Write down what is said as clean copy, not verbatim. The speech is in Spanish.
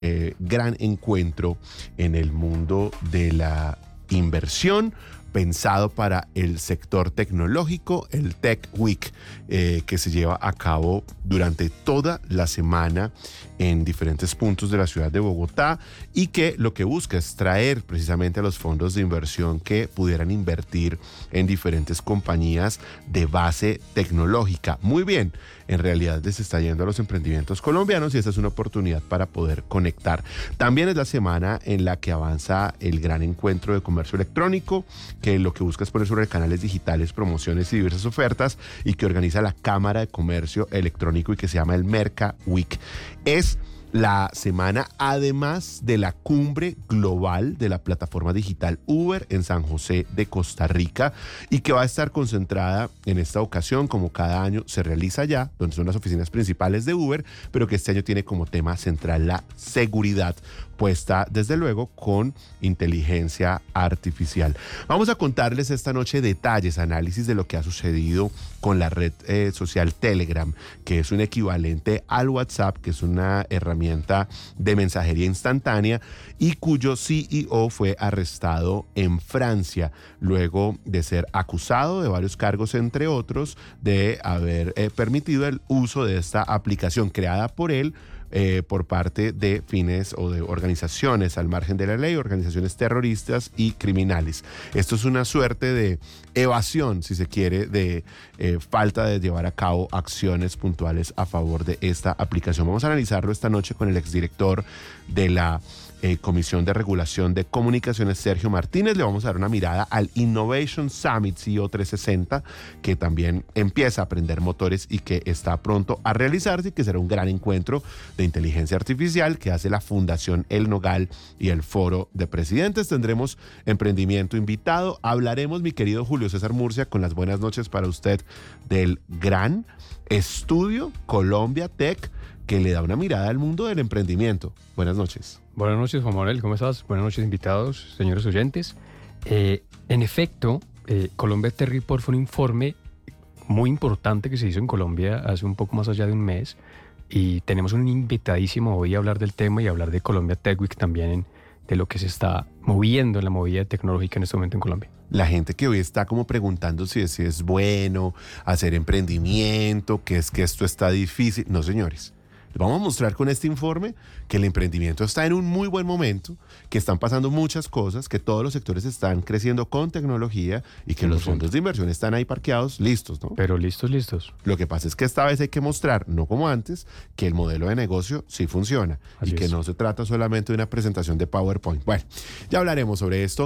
gran encuentro en el mundo de la inversión pensado para el sector tecnológico, el Tech Week, que se lleva a cabo durante toda la semana en diferentes puntos de la ciudad de Bogotá y que lo que busca es traer precisamente a los fondos de inversión que pudieran invertir en diferentes compañías de base tecnológica. Muy bien, en realidad les está yendo a los emprendimientos colombianos y esta es una oportunidad para poder conectar. También es la semana en la que avanza el gran encuentro de comercio electrónico, que lo que busca es poner sobre canales digitales promociones y diversas ofertas y que organiza la Cámara de Comercio Electrónico y que se llama el Merca Week. Es la semana además de la cumbre global de la plataforma digital Uber en San José de Costa Rica y que va a estar concentrada en esta ocasión, como cada año se realiza allá, donde son las oficinas principales de Uber, pero que este año tiene como tema central la seguridad, puesta desde luego con inteligencia artificial. Vamos a contarles esta noche detalles, análisis de lo que ha sucedido con la red social Telegram, que es un equivalente al WhatsApp, que es una herramienta de mensajería instantánea y cuyo CEO fue arrestado en Francia luego de ser acusado de varios cargos, entre otros, de haber permitido el uso de esta aplicación creada por él por parte de fines o de organizaciones al margen de la ley, organizaciones terroristas y criminales. Esto es una suerte de evasión, si se quiere, de falta de llevar a cabo acciones puntuales a favor de esta aplicación. Vamos a analizarlo esta noche con el exdirector de la Comisión de Regulación de Comunicaciones, Sergio Martínez. Le vamos a dar una mirada al Innovation Summit CEO 360, que también empieza a prender motores y que está pronto a realizarse y que será un gran encuentro de inteligencia artificial que hace la Fundación El Nogal y el Foro de Presidentes. Tendremos emprendimiento invitado. Hablaremos, mi querido Julio César Murcia, con las buenas noches para usted del gran estudio Colombia Tech, que le da una mirada al mundo del emprendimiento. Buenas noches. Buenas noches, Juan Manuel, ¿cómo estás? Buenas noches, invitados, señores oyentes. En efecto, Colombia Tech Report fue un informe muy importante que se hizo en Colombia hace un poco más allá de un mes y tenemos un invitadísimo hoy a hablar del tema y a hablar de Colombia Tech Week también, de lo que se está moviendo en la movida tecnológica en este momento en Colombia. La gente que hoy está como preguntando si es bueno hacer emprendimiento, que es que esto está difícil. No, señores. Les vamos a mostrar con este informe que el emprendimiento está en un muy buen momento, que están pasando muchas cosas, que todos los sectores están creciendo con tecnología y que los fondos de inversión están ahí parqueados, listos, ¿no? Pero listos. Lo que pasa es que esta vez hay que mostrar, no como antes, que el modelo de negocio sí funciona y que no se trata solamente de una presentación de PowerPoint. Bueno, ya hablaremos sobre esto.